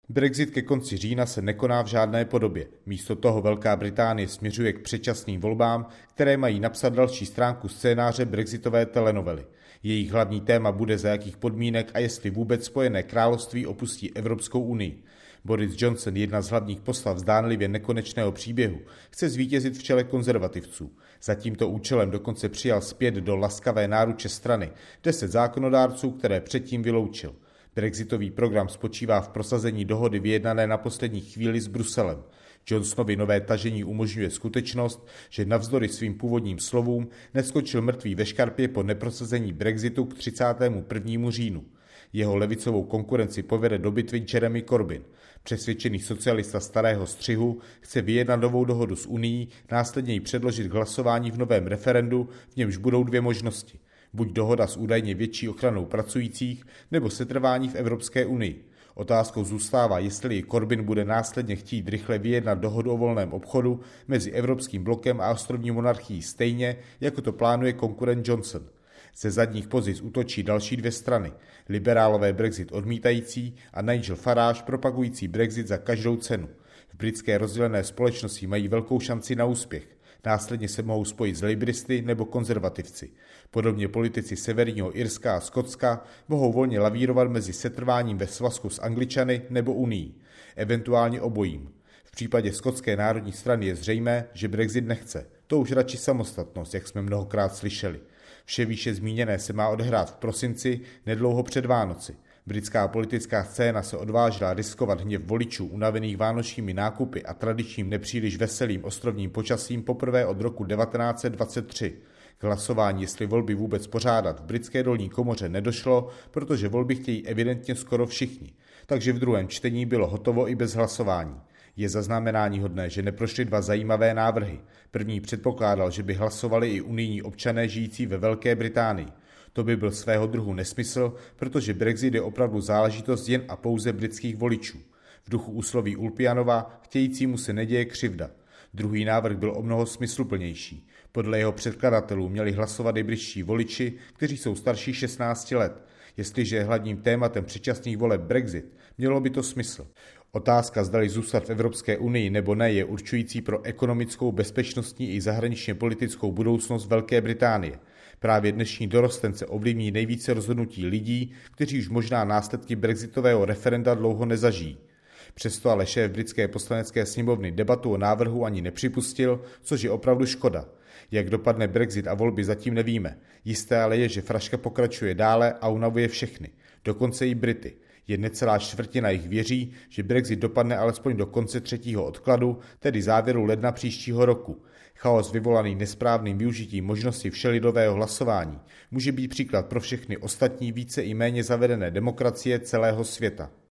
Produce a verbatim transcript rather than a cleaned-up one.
Brexit ke konci října se nekoná v žádné podobě. Místo toho Velká Británie směřuje k předčasným volbám, které mají napsat další stránku scénáře brexitové telenovely. Jejich hlavní téma bude, za jakých podmínek a jestli vůbec Spojené království opustí Evropskou unii. Boris Johnson, jedna z hlavních postav zdánlivě nekonečného příběhu, chce zvítězit v čele konzervativců. Za tímto účelem dokonce přijal zpět do laskavé náruče strany deset zákonodárců, které předtím vyloučil. Brexitový program spočívá v prosazení dohody vyjednané na poslední chvíli s Bruselem. Johnsonovi nové tažení umožňuje skutečnost, že navzdory svým původním slovům neskočil mrtvý ve škarpě po neprosazení Brexitu k třicátému prvnímu říjnu. Jeho levicovou konkurenci povede do bitvy Jeremy Corbyn. Přesvědčený socialista starého střihu chce vyjednat novou dohodu s Unií, následně ji předložit k hlasování v novém referendu, v němž budou dvě možnosti. Buď dohoda s údajně větší ochranou pracujících, nebo setrvání v Evropské unii. Otázkou zůstává, jestli i Corbyn bude následně chtít rychle vyjednat dohodu o volném obchodu mezi Evropským blokem a ostrovní monarchií stejně, jako to plánuje konkurent Johnson. Ze zadních pozic útočí další dvě strany, liberálové Brexit odmítající a Nigel Farage propagující Brexit za každou cenu. V britské rozdělené společnosti mají velkou šanci na úspěch. Následně se mohou spojit s laboristy nebo konzervativci. Podobně politici Severního Irska a Skotska mohou volně lavírovat mezi setrváním ve svazku s Angličany nebo Unií, eventuálně obojím. V případě skotské národní strany je zřejmé, že Brexit nechce. To už radši samostatnost, jak jsme mnohokrát slyšeli. Vše výše zmíněné se má odehrát v prosinci, nedlouho před Vánoci. Britská politická scéna se odvážila riskovat hněv voličů unavených vánočními nákupy a tradičním nepříliš veselým ostrovním počasím poprvé od roku devatenáct set dvacet tři. K hlasování, jestli volby vůbec pořádat, v britské dolní komoře nedošlo, protože volby chtějí evidentně skoro všichni. Takže v druhém čtení bylo hotovo i bez hlasování. Je zaznamenání hodné, že neprošly dva zajímavé návrhy. První předpokládal, že by hlasovali i unijní občané žijící ve Velké Británii. To by byl svého druhu nesmysl, protože Brexit je opravdu záležitost jen a pouze britských voličů. V duchu úsloví Ulpianova, chtějícímu se neděje křivda. Druhý návrh byl o mnoho smysluplnější. Podle jeho předkladatelů měli hlasovat i britští voliči, kteří jsou starší šestnáct let. Jestliže je hlavním tématem předčasných voleb Brexit, mělo by to smysl. Otázka, zdali zůstat v Evropské unii nebo ne, je určující pro ekonomickou, bezpečnostní i zahraničně politickou budoucnost Velké Británie. Právě dnešní dorostence ovlivní nejvíce rozhodnutí lidí, kteří už možná následky brexitového referenda dlouho nezažijí. Přesto ale šéf britské poslanecké sněmovny debatu o návrhu ani nepřipustil, což je opravdu škoda. Jak dopadne Brexit a volby, zatím nevíme. Jisté ale je, že fraška pokračuje dále a unavuje všechny, dokonce i Brity. Jen necelá čtvrtina jich věří, že Brexit dopadne alespoň do konce třetího odkladu, tedy závěru ledna příštího roku. Chaos vyvolaný nesprávným využitím možnosti všelidového hlasování může být příklad pro všechny ostatní více i méně zavedené demokracie celého světa.